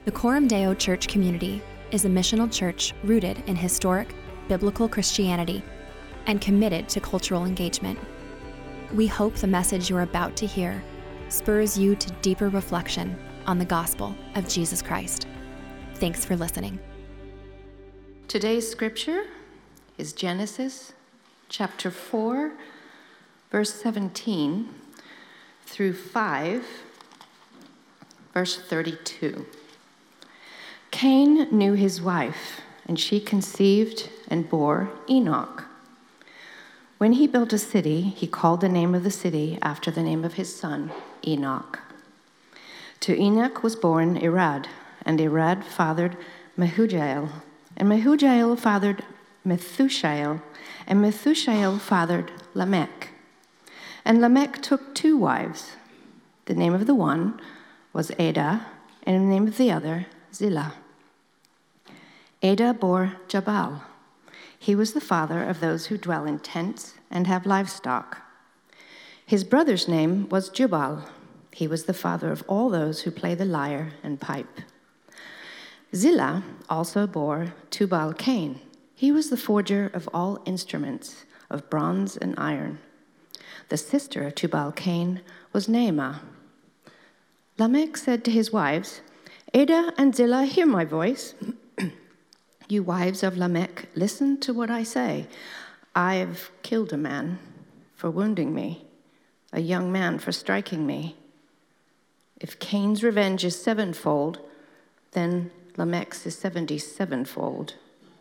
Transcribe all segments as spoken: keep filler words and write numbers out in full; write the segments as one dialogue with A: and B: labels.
A: The Coram Deo Church community is a missional church rooted in historic, biblical Christianity and committed to cultural engagement. We hope the message you're about to hear spurs you to deeper reflection on the gospel of Jesus Christ. Thanks for listening.
B: Today's scripture is Genesis chapter four, verse seventeen through five, verse thirty-two. Cain knew his wife, and she conceived and bore Enoch. When he built a city, he called the name of the city after the name of his son, Enoch. To Enoch was born Irad, and Irad fathered Mehujael, and Mehujael fathered Methushael, and Methushael fathered Lamech. And Lamech took two wives. The name of the one was Adah, and the name of the other, Zillah. Adah bore Jabal. He was the father of those who dwell in tents and have livestock. His brother's name was Jubal. He was the father of all those who play the lyre and pipe. Zillah also bore Tubal-Cain. He was the forger of all instruments of bronze and iron. The sister of Tubal-Cain was Naamah. Lamech said to his wives, Adah and Zillah, hear my voice. You wives of Lamech, listen to what I say. I have killed a man for wounding me, a young man for striking me. If Cain's revenge is sevenfold, then Lamech's is seventy-sevenfold.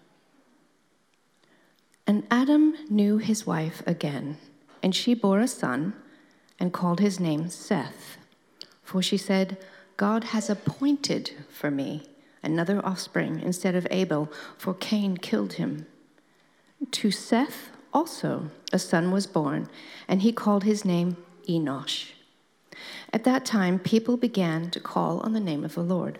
B: And Adam knew his wife again, and she bore a son and called his name Seth. For she said, God has appointed for me another offspring instead of Abel, for Cain killed him. To Seth also a son was born, and he called his name Enosh. At that time, people began to call on the name of the Lord.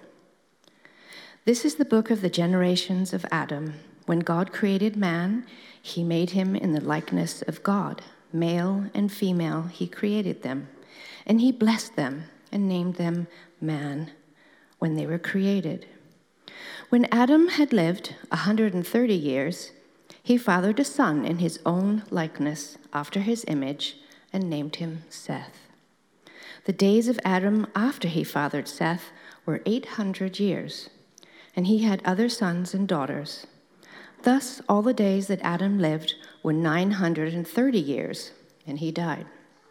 B: This is the book of the generations of Adam. When God created man, he made him in the likeness of God. Male and female, he created them. And he blessed them and named them man when they were created. When Adam had lived one hundred thirty years, he fathered a son in his own likeness after his image and named him Seth. The days of Adam after he fathered Seth were eight hundred years, and he had other sons and daughters. Thus all the days that Adam lived were nine hundred thirty years, and he died.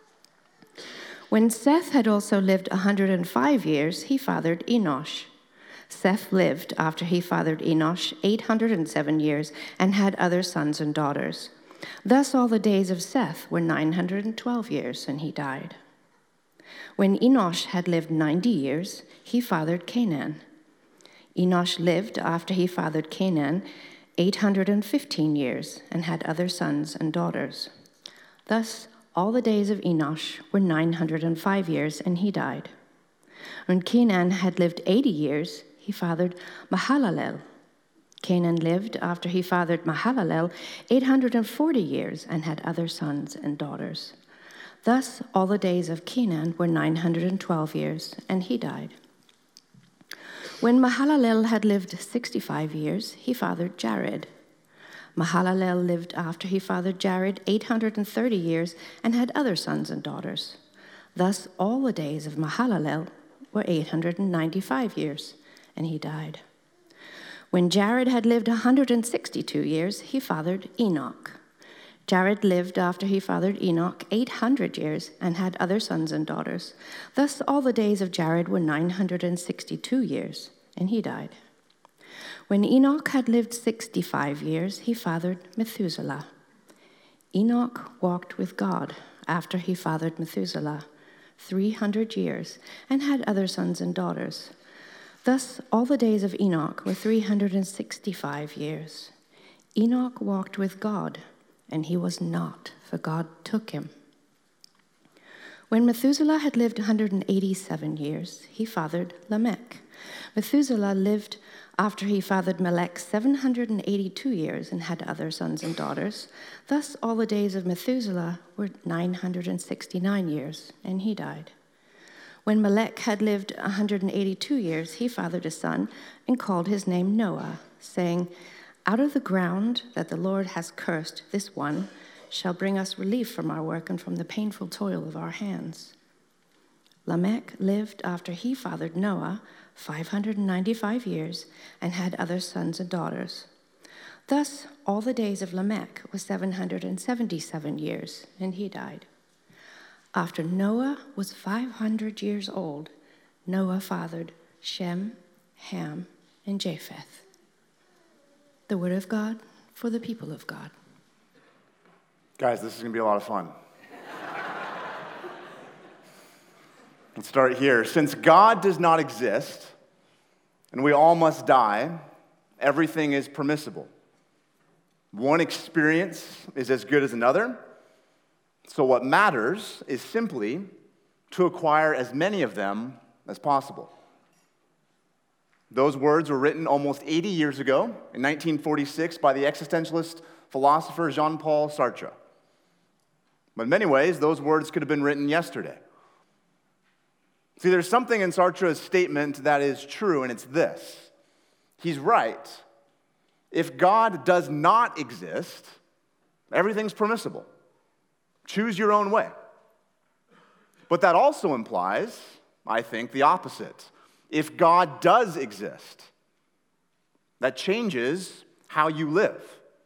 B: When Seth had also lived one hundred five years, he fathered Enosh. Seth lived after he fathered Enosh eight hundred seven years and had other sons and daughters. Thus all the days of Seth were nine hundred twelve years, and he died. When Enosh had lived ninety years, he fathered Canaan. Enosh lived after he fathered Canaan eight hundred fifteen years and had other sons and daughters. Thus all the days of Enosh were nine hundred five years, and he died. When Canaan had lived eighty years, he fathered Mahalalel. Canaan lived after he fathered Mahalalel eight hundred forty years and had other sons and daughters. Thus all the days of Canaan were nine hundred twelve years, and he died. When Mahalalel had lived sixty-five years, he fathered Jared. Mahalalel lived after he fathered Jared eight hundred thirty years and had other sons and daughters. Thus all the days of Mahalalel were eight hundred ninety-five years, and he died. When Jared had lived one hundred sixty-two years, he fathered Enoch. Jared lived after he fathered Enoch eight hundred years and had other sons and daughters. Thus all the days of Jared were nine hundred sixty-two years, and he died. When Enoch had lived sixty-five years, he fathered Methuselah. Enoch walked with God after he fathered Methuselah three hundred years and had other sons and daughters. Thus all the days of Enoch were three hundred sixty-five years. Enoch walked with God, and he was not, for God took him. When Methuselah had lived one hundred eighty-seven years, he fathered Lamech. Methuselah lived after he fathered Melech seven hundred eighty-two years and had other sons and daughters. Thus all the days of Methuselah were nine hundred sixty-nine years, and he died. When Melech had lived one hundred eighty-two years, he fathered a son and called his name Noah, saying, "Out of the ground that the Lord has cursed, this one shall bring us relief from our work and from the painful toil of our hands." Lamech lived after he fathered Noah five hundred ninety-five years and had other sons and daughters. Thus, all the days of Lamech was seven hundred seventy-seven years, and he died. After Noah was five hundred years old, Noah fathered Shem, Ham, and Japheth. The word of God for the people of God.
C: Guys, this is going to be a lot of fun. Let's start here. Since God does not exist, and we all must die, everything is permissible. One experience is as good as another. So what matters is simply to acquire as many of them as possible. Those words were written almost eighty years ago, in nineteen forty-six, by the existentialist philosopher Jean-Paul Sartre. But in many ways, those words could have been written yesterday. See, there's something in Sartre's statement that is true, and it's this. He's right. If God does not exist, everything's permissible. Choose your own way. But that also implies, I think, the opposite. If God does exist, that changes how you live.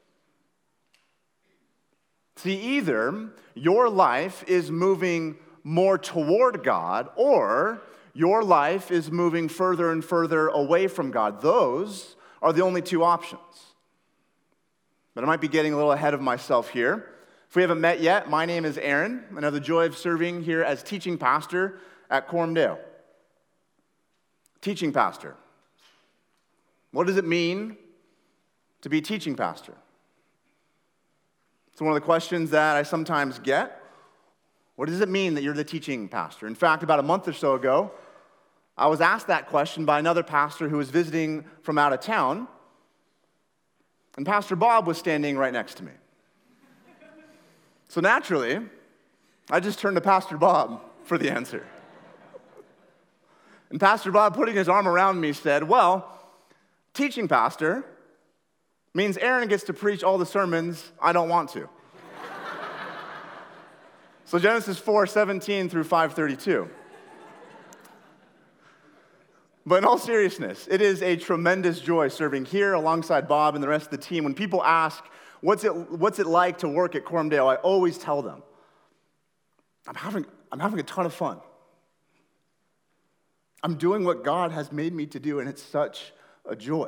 C: See, either your life is moving more toward God, or your life is moving further and further away from God. Those are the only two options. But I might be getting a little ahead of myself here. If we haven't met yet, my name is Aaron, and I have the joy of serving here as teaching pastor at Cormdale. Teaching pastor. What does it mean to be teaching pastor? It's one of the questions that I sometimes get. What does it mean that you're the teaching pastor? In fact, about a month or so ago, I was asked that question by another pastor who was visiting from out of town, and Pastor Bob was standing right next to me. So naturally, I just turned to Pastor Bob for the answer. And Pastor Bob, putting his arm around me, said, "Well, teaching pastor means Aaron gets to preach all the sermons I don't want to." So Genesis four seventeen through five thirty-two. But in all seriousness, it is a tremendous joy serving here alongside Bob and the rest of the team. When people ask, what's it, what's it like to work at Cormdale, I always tell them, I'm having, I'm having a ton of fun. I'm doing what God has made me to do, and it's such a joy.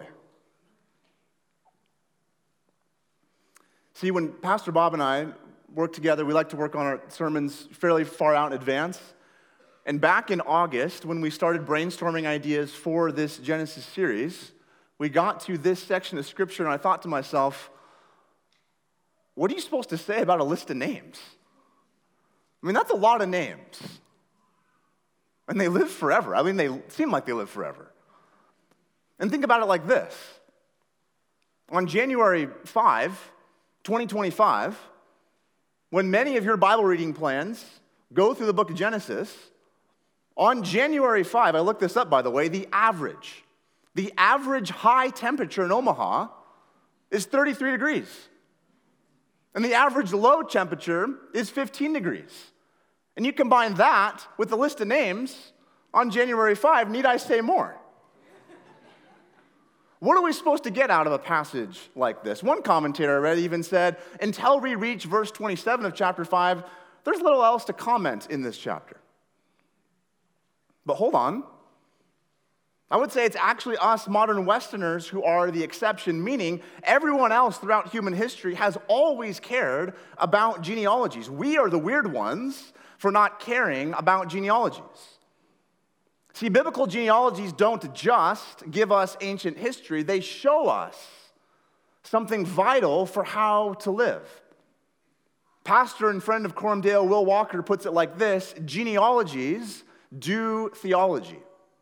C: See, when Pastor Bob and I work together, we like to work on our sermons fairly far out in advance. And back in August, when we started brainstorming ideas for this Genesis series, we got to this section of Scripture, and I thought to myself, what are you supposed to say about a list of names? I mean, that's a lot of names. And they live forever. I mean, they seem like they live forever. And think about it like this. On January fifth, twenty twenty-five, when many of your Bible reading plans go through the book of Genesis, on January fifth, I looked this up, by the way, the average, the average high temperature in Omaha is thirty-three degrees. And the average low temperature is fifteen degrees. And you combine that with the list of names on January fifth, need I say more? What are we supposed to get out of a passage like this? One commentator I read even said, until we reach verse twenty-seven of chapter five, there's little else to comment in this chapter. But hold on. I would say it's actually us modern Westerners who are the exception, meaning everyone else throughout human history has always cared about genealogies. We are the weird ones for not caring about genealogies. See, biblical genealogies don't just give us ancient history, they show us something vital for how to live. Pastor and friend of Cormdale, Will Walker, puts it like this: genealogies do theology.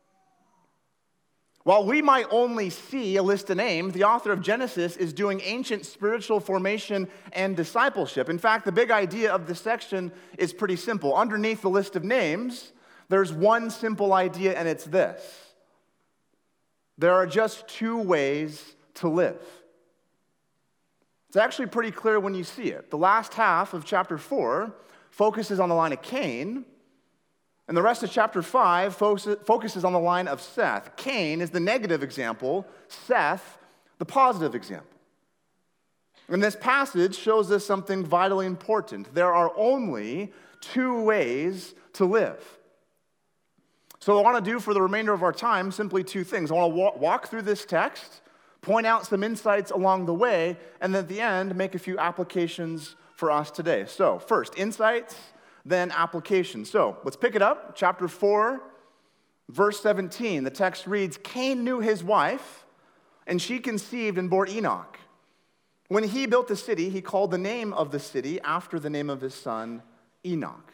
C: While we might only see a list of names, the author of Genesis is doing ancient spiritual formation and discipleship. In fact, the big idea of this section is pretty simple. Underneath the list of names, there's one simple idea, and it's this: there are just two ways to live. It's actually pretty clear when you see it. The last half of chapter four focuses on the line of Cain, and the rest of chapter five focuses on the line of Seth. Cain is the negative example, Seth, the positive example. And this passage shows us something vitally important. There are only two ways to live. So what I want to do for the remainder of our time, simply two things. I want to walk through this text, point out some insights along the way, and then at the end, make a few applications for us today. So first, insights, then applications. So let's pick it up. Chapter four, verse seventeen. The text reads, Cain knew his wife, and she conceived and bore Enoch. When he built the city, he called the name of the city after the name of his son, Enoch.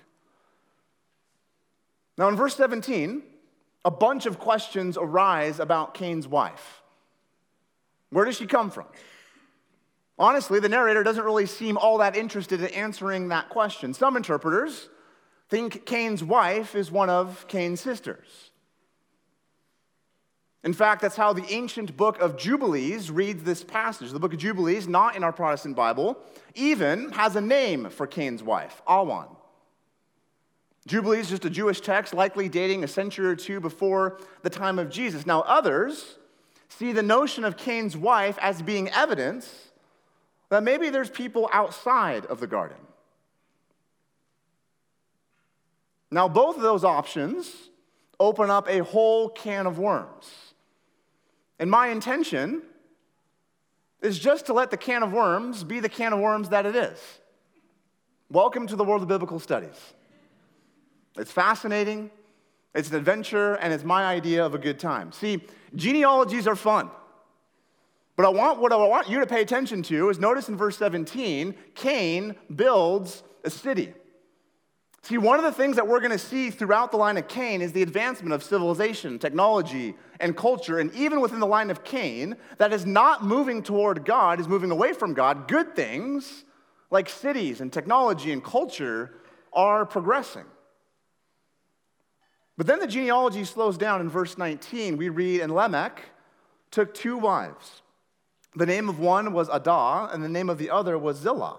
C: Now in verse seventeen, a bunch of questions arise about Cain's wife. Where does she come from? Honestly, the narrator doesn't really seem all that interested in answering that question. Some interpreters think Cain's wife is one of Cain's sisters. In fact, that's how the ancient book of Jubilees reads this passage. The book of Jubilees, not in our Protestant Bible, even has a name for Cain's wife, Awan. Jubilees is just a Jewish text, likely dating a century or two before the time of Jesus. Now, others see the notion of Cain's wife as being evidence that maybe there's people outside of the garden. Now, both of those options open up a whole can of worms. And my intention is just to let the can of worms be the can of worms that it is. Welcome to the world of biblical studies. It's fascinating, it's an adventure, and it's my idea of a good time. See, genealogies are fun. But I want, what I want you to pay attention to is notice in verse seventeen, Cain builds a city. See, one of the things that we're going to see throughout the line of Cain is the advancement of civilization, technology, and culture. And even within the line of Cain, that is not moving toward God, is moving away from God. Good things like cities and technology and culture are progressing. But then the genealogy slows down in verse nineteen. We read, and Lamech took two wives. The name of one was Adah, and the name of the other was Zillah.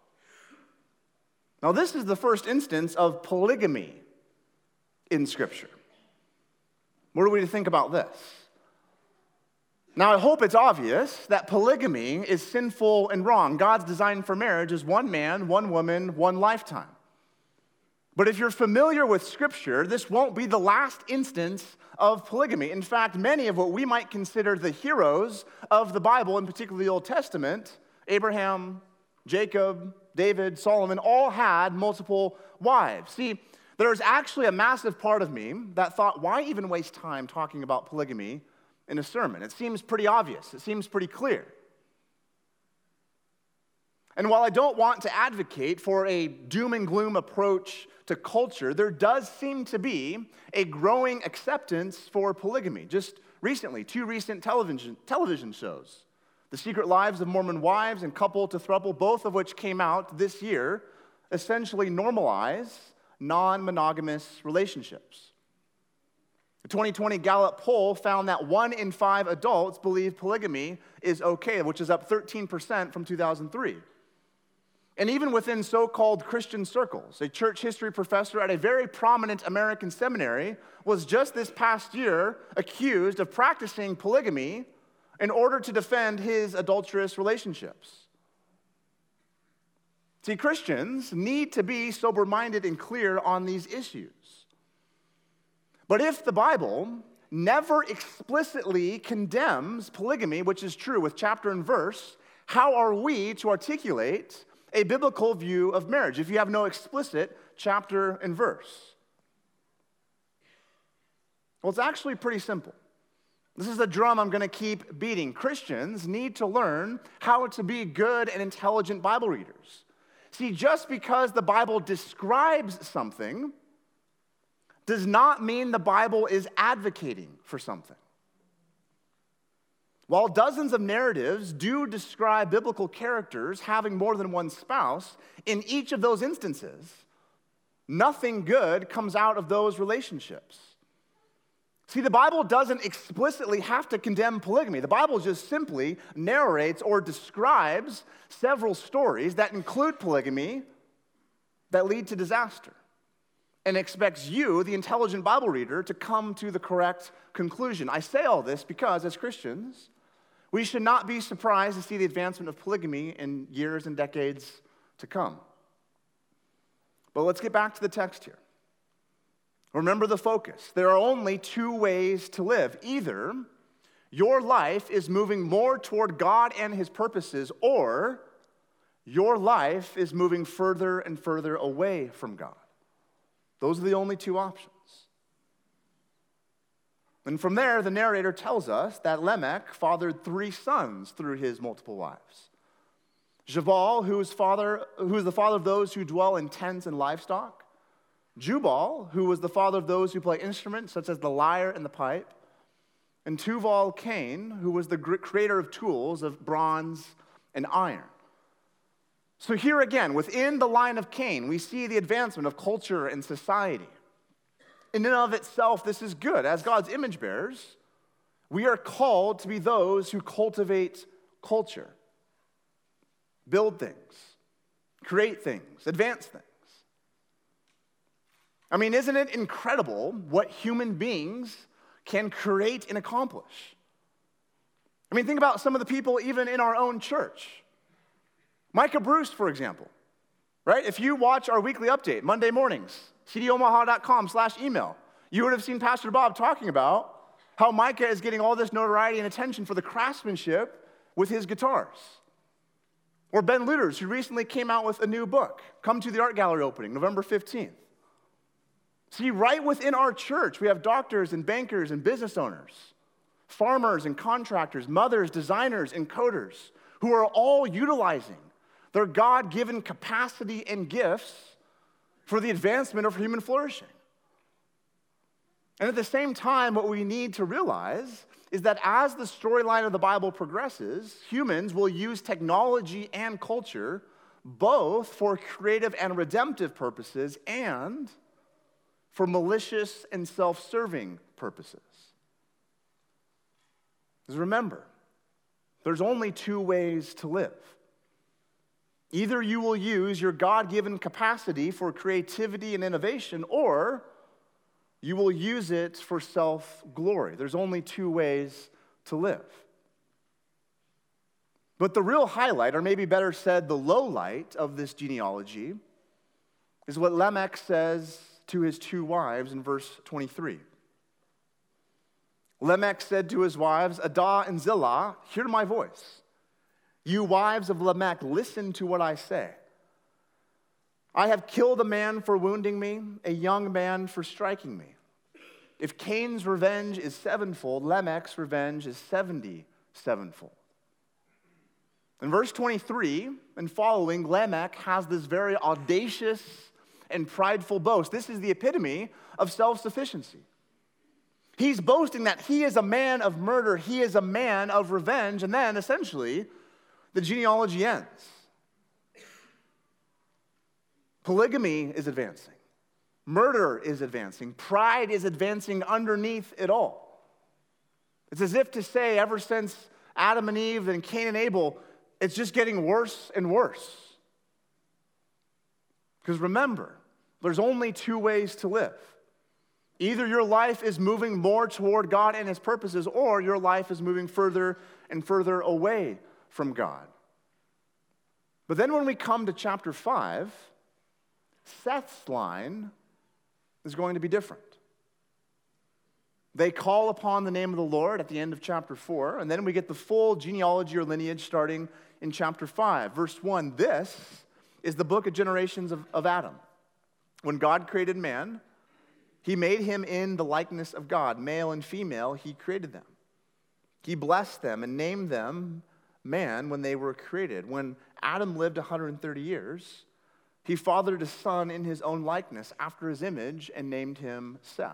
C: Now, this is the first instance of polygamy in Scripture. What are we to think about this? Now, I hope it's obvious that polygamy is sinful and wrong. God's design for marriage is one man, one woman, one lifetime. But if you're familiar with Scripture, this won't be the last instance of polygamy. In fact, many of what we might consider the heroes of the Bible, in particular the Old Testament, Abraham, Jacob, David, Solomon, all had multiple wives. See, there's actually a massive part of me that thought, why even waste time talking about polygamy in a sermon? It seems pretty obvious. It seems pretty clear. And while I don't want to advocate for a doom and gloom approach to culture, there does seem to be a growing acceptance for polygamy. Just recently, two recent television, television shows, The Secret Lives of Mormon Wives and Couple to Throuple, both of which came out this year, essentially normalize non-monogamous relationships. The twenty twenty Gallup poll found that one in five adults believe polygamy is okay, which is up thirteen percent from two thousand three. And even within so-called Christian circles, a church history professor at a very prominent American seminary was just this past year accused of practicing polygamy in order to defend his adulterous relationships. See, Christians need to be sober-minded and clear on these issues. But if the Bible never explicitly condemns polygamy, which is true with chapter and verse, how are we to articulate a biblical view of marriage if you have no explicit chapter and verse? Well, it's actually pretty simple. This is the drum I'm going to keep beating. Christians need to learn how to be good and intelligent Bible readers. See, just because the Bible describes something does not mean the Bible is advocating for something. While dozens of narratives do describe biblical characters having more than one spouse, in each of those instances, Nothing good comes out of those relationships. See, the Bible doesn't explicitly have to condemn polygamy. The Bible just simply narrates or describes several stories that include polygamy that lead to disaster, and expects you, the intelligent Bible reader, to come to the correct conclusion. I say all this because, as Christians, we should not be surprised to see the advancement of polygamy in years and decades to come. But let's get back to the text here. Remember the focus. There are only two ways to live. Either your life is moving more toward God and his purposes, or your life is moving further and further away from God. Those are the only two options. And from there, the narrator tells us that Lamech fathered three sons through his multiple wives. Jabal, who is, father, who is the father of those who dwell in tents and livestock. Jubal, who was the father of those who play instruments such as the lyre and the pipe. And Tuval Cain, who was the creator of tools of bronze and iron. So here again, within the line of Cain, we see the advancement of culture and society. In and of itself, this is good. As God's image bearers, we are called to be those who cultivate culture, build things, create things, advance things. I mean, isn't it incredible what human beings can create and accomplish? I mean, think about some of the people even in our own church. Micah Bruce, for example, right? If you watch our weekly update, Monday mornings, c d omaha dot com slash email, you would have seen Pastor Bob talking about how Micah is getting all this notoriety and attention for the craftsmanship with his guitars. Or Ben Luders, who recently came out with a new book, Come to the Art Gallery opening, November fifteenth. See, right within our church, we have doctors and bankers and business owners, farmers and contractors, mothers, designers, and coders, who are all utilizing their God-given capacity and gifts for the advancement of human flourishing. And at the same time, what we need to realize is that as the storyline of the Bible progresses, humans will use technology and culture both for creative and redemptive purposes and for malicious and self-serving purposes. Because remember, there's only two ways to live. Either you will use your God-given capacity for creativity and innovation, or you will use it for self-glory. There's only two ways to live. But the real highlight, or maybe better said, the low light of this genealogy is what Lamech says to his two wives in verse twenty-three. Lamech said to his wives, Adah and Zillah, hear my voice. You wives of Lamech, listen to what I say. I have killed a man for wounding me, a young man for striking me. If Cain's revenge is sevenfold, Lamech's revenge is seventy sevenfold. In verse twenty-three and following, Lamech has this very audacious and prideful boast. This is the epitome of self-sufficiency. He's boasting that he is a man of murder, he is a man of revenge, and then essentially, the genealogy ends. Polygamy is advancing. Murder is advancing. Pride is advancing underneath it all. It's as if to say, ever since Adam and Eve and Cain and Abel, it's just getting worse and worse. Because remember, there's only two ways to live. Either your life is moving more toward God and his purposes, or your life is moving further and further away from God. But then when we come to chapter five, Seth's line is going to be different. They call upon the name of the Lord at the end of chapter four, and then we get the full genealogy or lineage starting in chapter five. Verse one, this is the book of generations of, of Adam. When God created man, he made him in the likeness of God. Male and female, he created them. He blessed them and named them man when they were created. When Adam lived one hundred thirty years, he fathered a son in his own likeness after his image and named him Seth.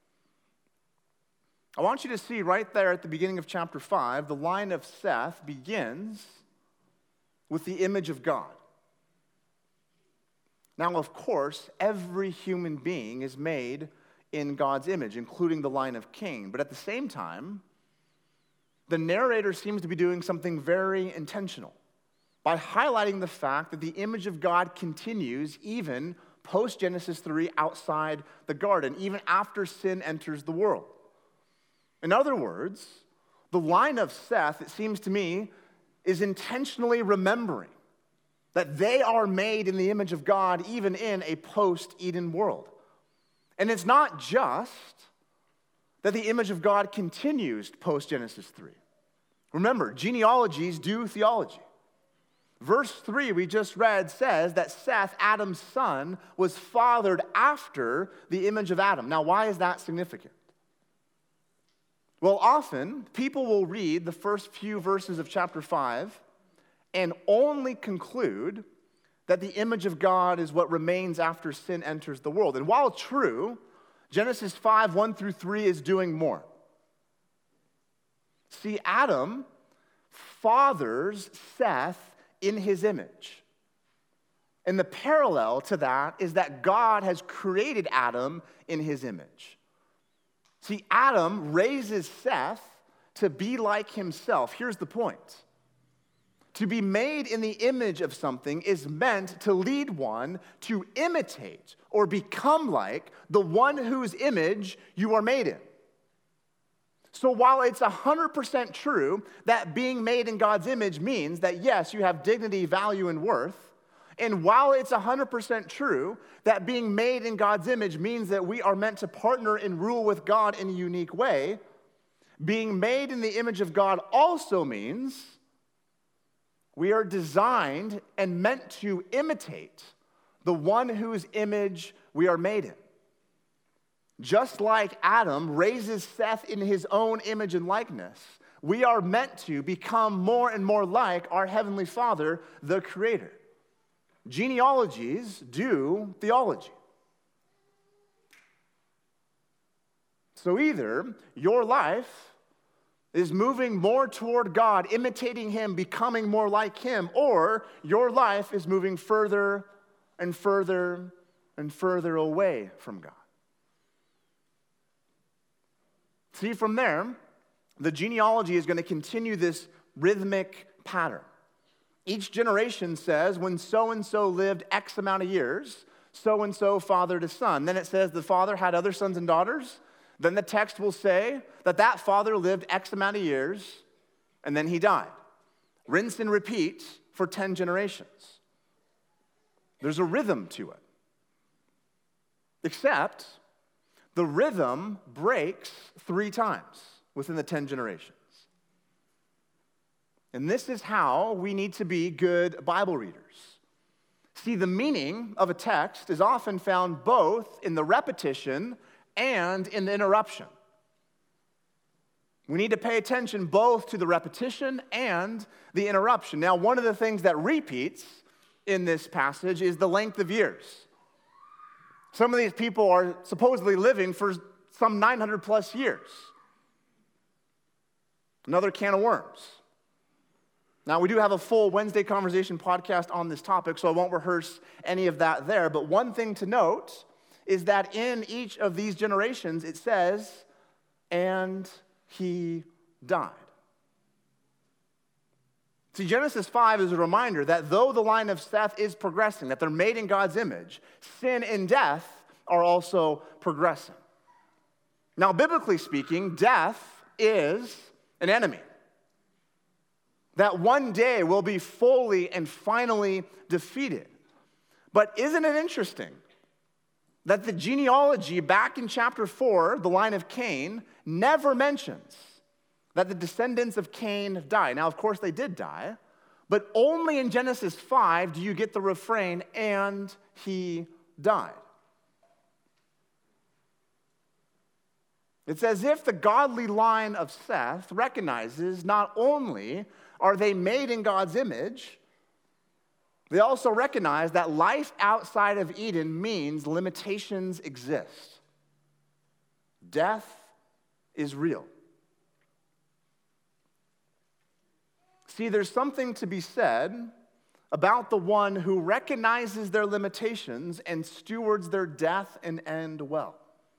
C: I want you to see right there at the beginning of chapter five, the line of Seth begins with the image of God. Now, of course, every human being is made in God's image, including the line of Cain. But at the same time, the narrator seems to be doing something very intentional by highlighting the fact that the image of God continues even post-Genesis three outside the garden, even after sin enters the world. In other words, the line of Seth, it seems to me, is intentionally remembering that they are made in the image of God even in a post-Eden world. And it's not just that the image of God continues post-Genesis three. Remember, genealogies do theology. Verse three we just read says that Seth, Adam's son, was fathered after the image of Adam. Now, why is that significant? Well, often people will read the first few verses of chapter five and only conclude that the image of God is what remains after sin enters the world. And while true, Genesis five, one through three is doing more. See, Adam fathers Seth in his image. And the parallel to that is that God has created Adam in his image. See, Adam raises Seth to be like himself. Here's the point. To be made in the image of something is meant to lead one to imitate or become like the one whose image you are made in. So while it's one hundred percent true that being made in God's image means that, yes, you have dignity, value, and worth, and while it's one hundred percent true that being made in God's image means that we are meant to partner and rule with God in a unique way, being made in the image of God also means we are designed and meant to imitate the one whose image we are made in. Just like Adam raises Seth in his own image and likeness, we are meant to become more and more like our Heavenly Father, the Creator. Genealogies do theology. So either your life is moving more toward God, imitating Him, becoming more like Him, or your life is moving further and further and further away from God. See, from there, the genealogy is going to continue this rhythmic pattern. Each generation says, when so-and-so lived X amount of years, so-and-so fathered a son. Then it says the father had other sons and daughters. Then the text will say that that father lived X amount of years, and then he died. Rinse and repeat for ten generations. There's a rhythm to it. Except the rhythm breaks three times within the ten generations. And this is how we need to be good Bible readers. See, the meaning of a text is often found both in the repetition and in the interruption. We need to pay attention both to the repetition and the interruption. Now, one of the things that repeats in this passage is the length of years. Some of these people are supposedly living for some nine hundred plus years. Another can of worms. Now, we do have a full Wednesday Conversation podcast on this topic, so I won't rehearse any of that there. But one thing to note is that in each of these generations, it says, and he died. See, Genesis five is a reminder that though the line of Seth is progressing, that they're made in God's image, sin and death are also progressing. Now, biblically speaking, death is an enemy that one day will be fully and finally defeated. But isn't it interesting that the genealogy back in chapter four, the line of Cain, never mentions that the descendants of Cain die? Now, of course, they did die, but only in Genesis five do you get the refrain, and he died. It's as if the godly line of Seth recognizes not only are they made in God's image, they also recognize that life outside of Eden means limitations exist. Death is real. See, there's something to be said about the one who recognizes their limitations and stewards their death and end well.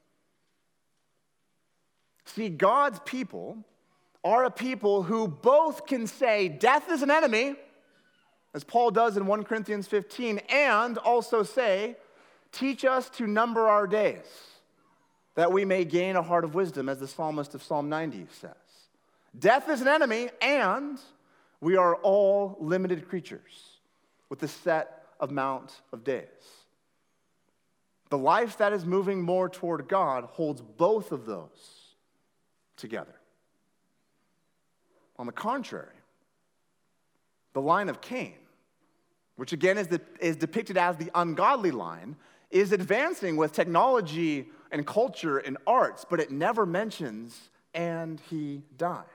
C: See, God's people are a people who both can say death is an enemy, as Paul does in First Corinthians fifteen, and also say, teach us to number our days, that we may gain a heart of wisdom, as the psalmist of Psalm ninety says. Death is an enemy, and we are all limited creatures with a set amount of days. The life that is moving more toward God holds both of those together. On the contrary, the line of Cain, which again is, the, is depicted as the ungodly line, is advancing with technology and culture and arts, but it never mentions, and he died.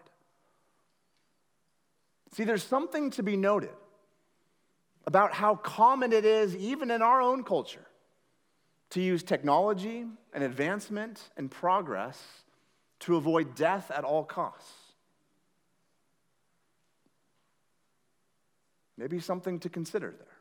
C: See, there's something to be noted about how common it is, even in our own culture, to use technology and advancement and progress to avoid death at all costs. Maybe something to consider there.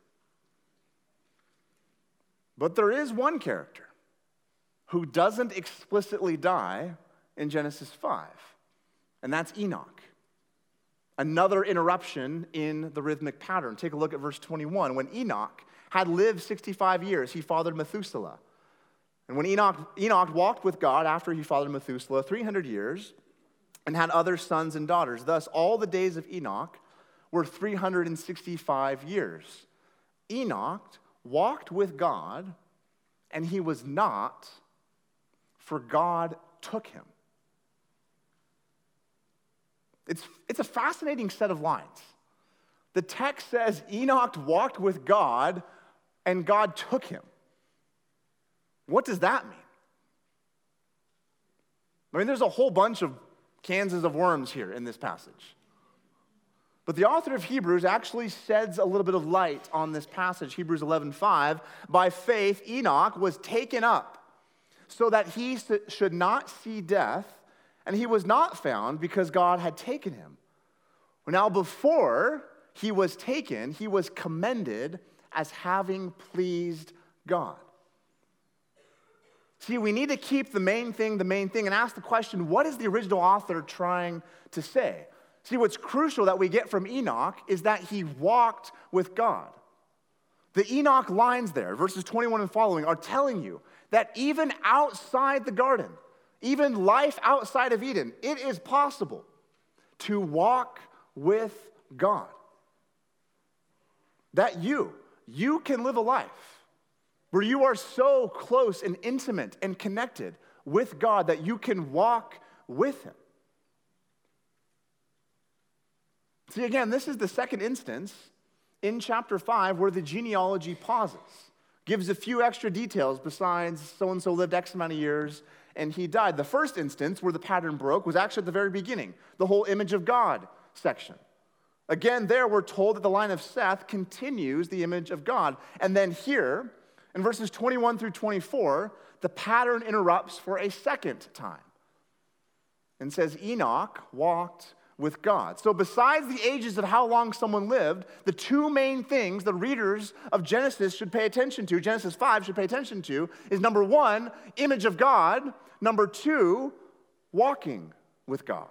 C: But there is one character who doesn't explicitly die in Genesis five, and that's Enoch. Another interruption in the rhythmic pattern. Take a look at verse twenty-one. When Enoch had lived sixty-five years, he fathered Methuselah. And when Enoch, Enoch walked with God after he fathered Methuselah three hundred years and had other sons and daughters. Thus, all the days of Enoch were three hundred sixty-five years. Enoch walked with God, and he was not, for God took him. It's, it's a fascinating set of lines. The text says Enoch walked with God, and God took him. What does that mean? I mean, there's a whole bunch of cans of worms here in this passage. But the author of Hebrews actually sheds a little bit of light on this passage, Hebrews eleven five. By faith, Enoch was taken up so that he should not see death, and he was not found because God had taken him. Now, before he was taken, he was commended as having pleased God. See, we need to keep the main thing the main thing and ask the question, what is the original author trying to say? See, what's crucial that we get from Enoch is that he walked with God. The Enoch lines there, verses twenty-one and following, are telling you that even outside the garden, even life outside of Eden, it is possible to walk with God. That you, you can live a life where you are so close and intimate and connected with God that you can walk with him. See, again, this is the second instance in chapter five where the genealogy pauses, gives a few extra details besides so-and-so lived X amount of years and he died. The first instance where the pattern broke was actually at the very beginning, the whole image of God section. Again, there we're told that the line of Seth continues the image of God. And then here, in verses twenty-one through twenty-four, the pattern interrupts for a second time and says Enoch walked with God. So besides the ages of how long someone lived, the two main things the readers of Genesis should pay attention to, Genesis five should pay attention to, is number one, image of God. Number two, walking with God.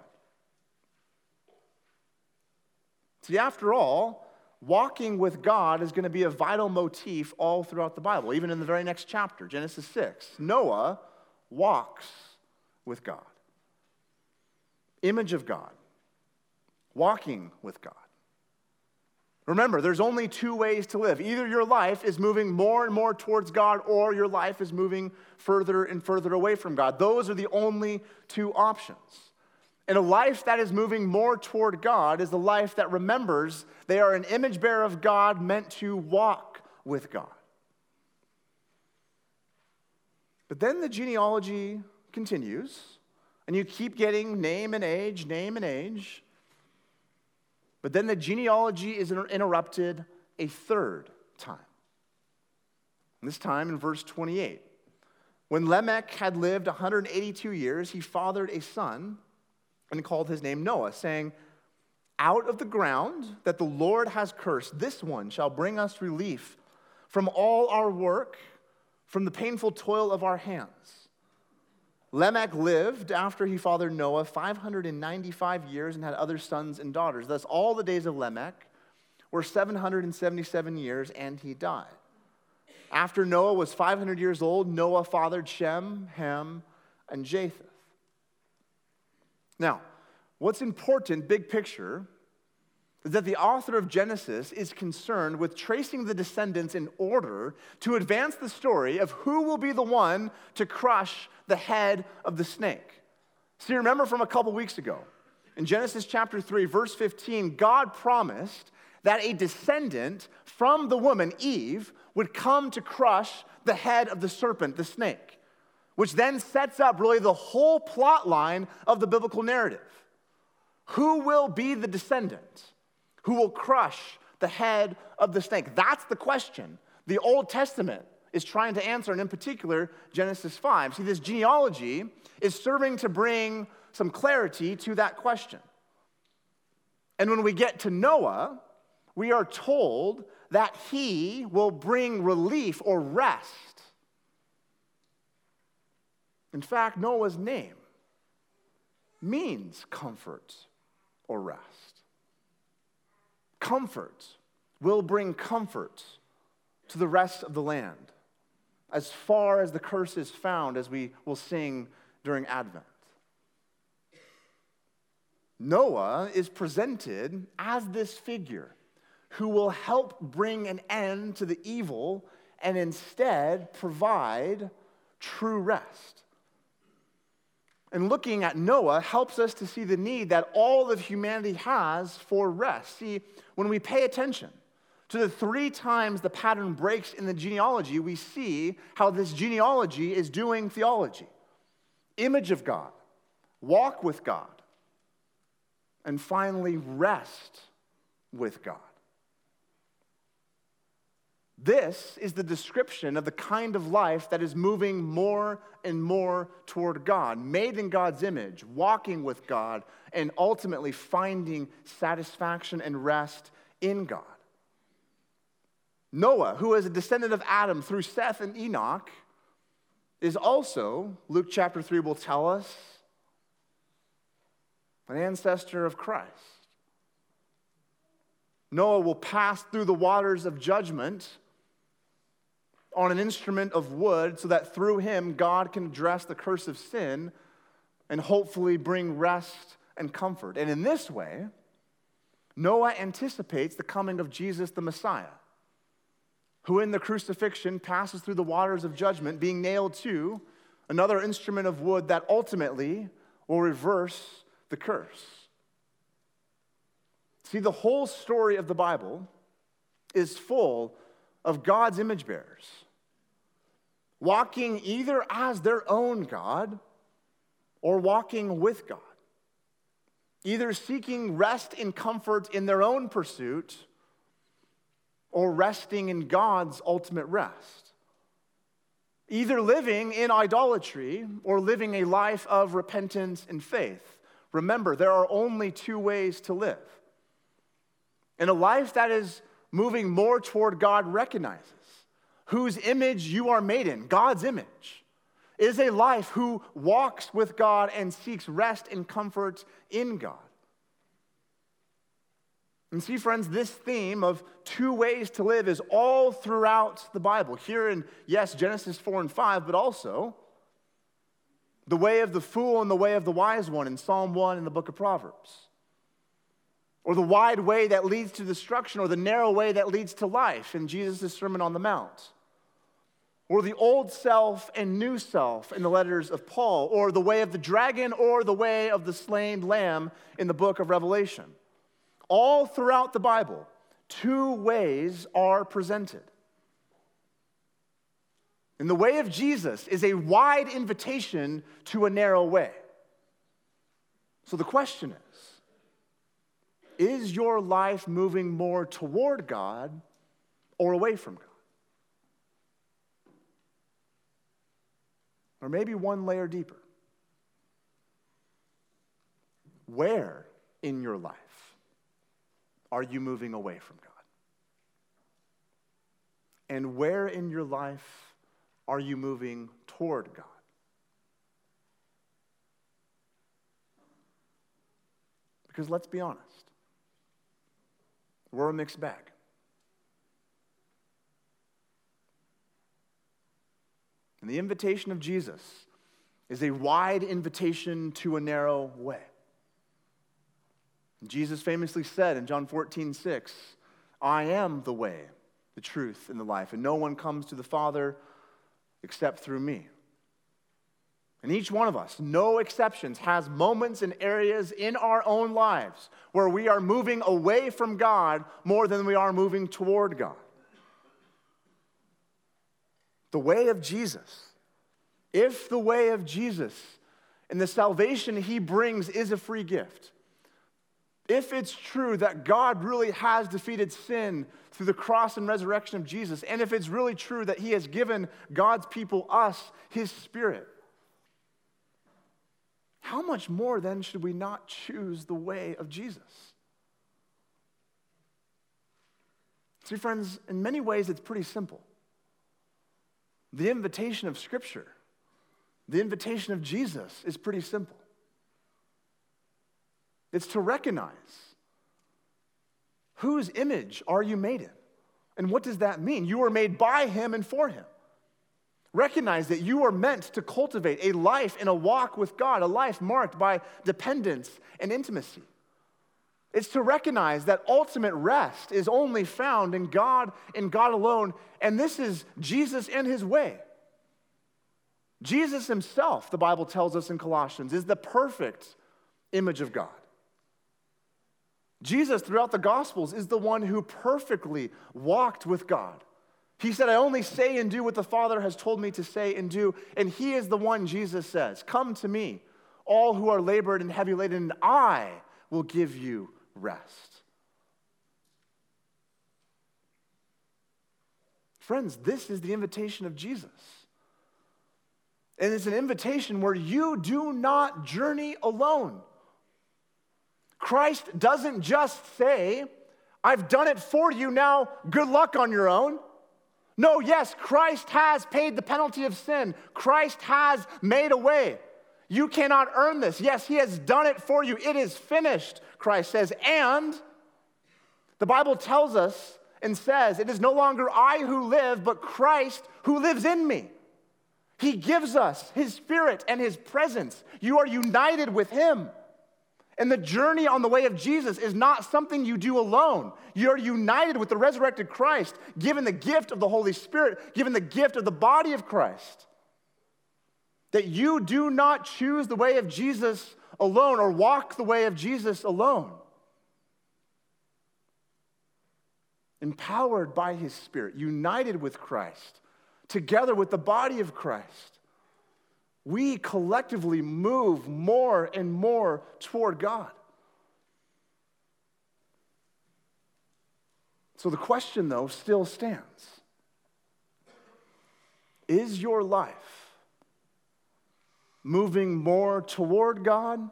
C: See, after all, walking with God is going to be a vital motif all throughout the Bible, even in the very next chapter, Genesis six. Noah walks with God. Image of God. Walking with God. Remember, there's only two ways to live. Either your life is moving more and more towards God, or your life is moving further and further away from God. Those are the only two options. And a life that is moving more toward God is the life that remembers they are an image bearer of God meant to walk with God. But then the genealogy continues, and you keep getting name and age, name and age. But then the genealogy is interrupted a third time. And this time in verse twenty-eight. When Lamech had lived one hundred eighty-two years, he fathered a son and called his name Noah, saying, out of the ground that the Lord has cursed, this one shall bring us relief from all our work, from the painful toil of our hands. Lamech lived after he fathered Noah five hundred ninety-five years and had other sons and daughters. Thus all the days of Lamech were seven hundred seventy-seven years, and he died. After Noah was five hundred years old, Noah fathered Shem, Ham, and Japheth. Now, what's important, big picture, is that the author of Genesis is concerned with tracing the descendants in order to advance the story of who will be the one to crush the head of the snake. So you remember from a couple weeks ago, in Genesis chapter three, verse fifteen, God promised that a descendant from the woman, Eve, would come to crush the head of the serpent, the snake, which then sets up really the whole plot line of the biblical narrative. Who will be the descendant who will crush the head of the snake? That's the question the Old Testament is trying to answer, and in particular, Genesis five. See, this genealogy is serving to bring some clarity to that question. And when we get to Noah, we are told that he will bring relief or rest. In fact, Noah's name means comfort or rest. Comfort will bring comfort to the rest of the land, as far as the curse is found, as we will sing during Advent. Noah is presented as this figure who will help bring an end to the evil and instead provide true rest. And looking at Noah helps us to see the need that all of humanity has for rest. See, when we pay attention to the three times the pattern breaks in the genealogy, we see how this genealogy is doing theology. Image of God, walk with God, and finally rest with God. This is the description of the kind of life that is moving more and more toward God, made in God's image, walking with God, and ultimately finding satisfaction and rest in God. Noah, who is a descendant of Adam through Seth and Enoch, is also, Luke chapter three will tell us, an ancestor of Christ. Noah will pass through the waters of judgment on an instrument of wood so that through him God can address the curse of sin and hopefully bring rest and comfort. And in this way, Noah anticipates the coming of Jesus the Messiah, who in the crucifixion passes through the waters of judgment, being nailed to another instrument of wood that ultimately will reverse the curse. See, the whole story of the Bible is full of God's image bearers, walking either as their own God or walking with God, either seeking rest and comfort in their own pursuit or resting in God's ultimate rest, either living in idolatry or living a life of repentance and faith. Remember, there are only two ways to live. And a life that is moving more toward God recognizes whose image you are made in, God's image, is a life who walks with God and seeks rest and comfort in God. And see, friends, this theme of two ways to live is all throughout the Bible. Here in, yes, Genesis four and five, but also the way of the fool and the way of the wise one in Psalm one in the book of Proverbs. Or the wide way that leads to destruction, or the narrow way that leads to life in Jesus' Sermon on the Mount. Or the old self and new self in the letters of Paul. Or the way of the dragon, or the way of the slain lamb in the book of Revelation. All throughout the Bible, two ways are presented. And the way of Jesus is a wide invitation to a narrow way. So the question is, is your life moving more toward God or away from God? Or maybe one layer deeper. Where in your life are you moving away from God? And where in your life are you moving toward God? Because let's be honest, we're a mixed bag. And the invitation of Jesus is a wide invitation to a narrow way. Jesus famously said in John fourteen six, I am the way, the truth, and the life, and no one comes to the Father except through me. And each one of us, no exceptions, has moments and areas in our own lives where we are moving away from God more than we are moving toward God. The way of Jesus, if the way of Jesus and the salvation he brings is a free gift, if it's true that God really has defeated sin through the cross and resurrection of Jesus, and if it's really true that he has given God's people, us, his Spirit, how much more then should we not choose the way of Jesus? See, friends, in many ways it's pretty simple. The invitation of Scripture, the invitation of Jesus is pretty simple. It's to recognize whose image are you made in? And what does that mean? You were made by him and for him. Recognize that you are meant to cultivate a life and a walk with God, a life marked by dependence and intimacy. It's to recognize that ultimate rest is only found in God and God alone, and this is Jesus and his way. Jesus himself, the Bible tells us in Colossians, is the perfect image of God. Jesus, throughout the Gospels, is the one who perfectly walked with God. He said, I only say and do what the Father has told me to say and do. And he is the one, Jesus says, come to me, all who are labored and heavy laden, and I will give you rest. Friends, this is the invitation of Jesus. And it's an invitation where you do not journey alone. Christ doesn't just say, I've done it for you, now good luck on your own. No, yes, Christ has paid the penalty of sin. Christ has made a way. You cannot earn this. Yes, he has done it for you. It is finished, Christ says. And the Bible tells us and says, it is no longer I who live, but Christ who lives in me. He gives us his Spirit and his presence. You are united with him. And the journey on the way of Jesus is not something you do alone. You're united with the resurrected Christ, given the gift of the Holy Spirit, given the gift of the body of Christ. That you do not choose the way of Jesus alone or walk the way of Jesus alone. Empowered by his Spirit, united with Christ, together with the body of Christ, we collectively move more and more toward God. So the question, though, still stands. Is your life moving more toward God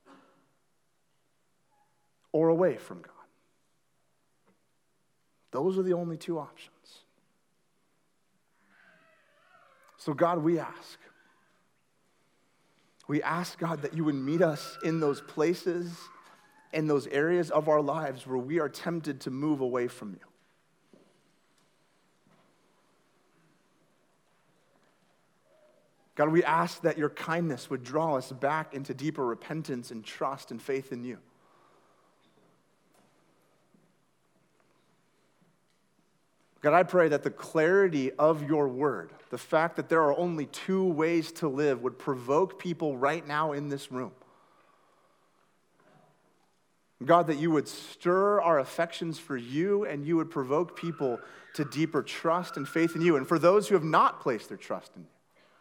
C: or away from God? Those are the only two options. So God, we ask. We ask, God, that you would meet us in those places, in those areas of our lives where we are tempted to move away from you. God, we ask that your kindness would draw us back into deeper repentance and trust and faith in you. God, I pray that the clarity of your word, the fact that there are only two ways to live, would provoke people right now in this room. God, that you would stir our affections for you and you would provoke people to deeper trust and faith in you. And for those who have not placed their trust in you,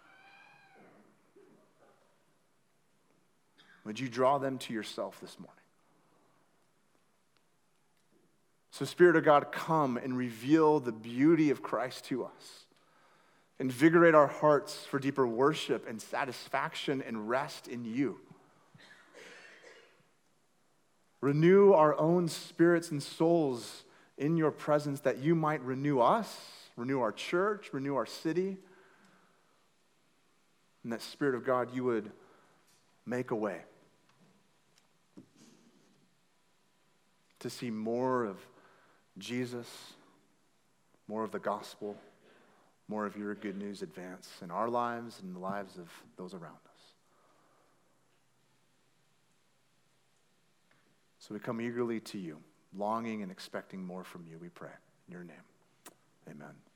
C: would you draw them to yourself this morning? So, Spirit of God, come and reveal the beauty of Christ to us. Invigorate our hearts for deeper worship and satisfaction and rest in you. Renew our own spirits and souls in your presence that you might renew us, renew our church, renew our city. And that Spirit of God, you would make a way to see more of Jesus, more of the gospel, more of your good news advance in our lives and in the lives of those around us. So we come eagerly to you, longing and expecting more from you, we pray. In your name, amen.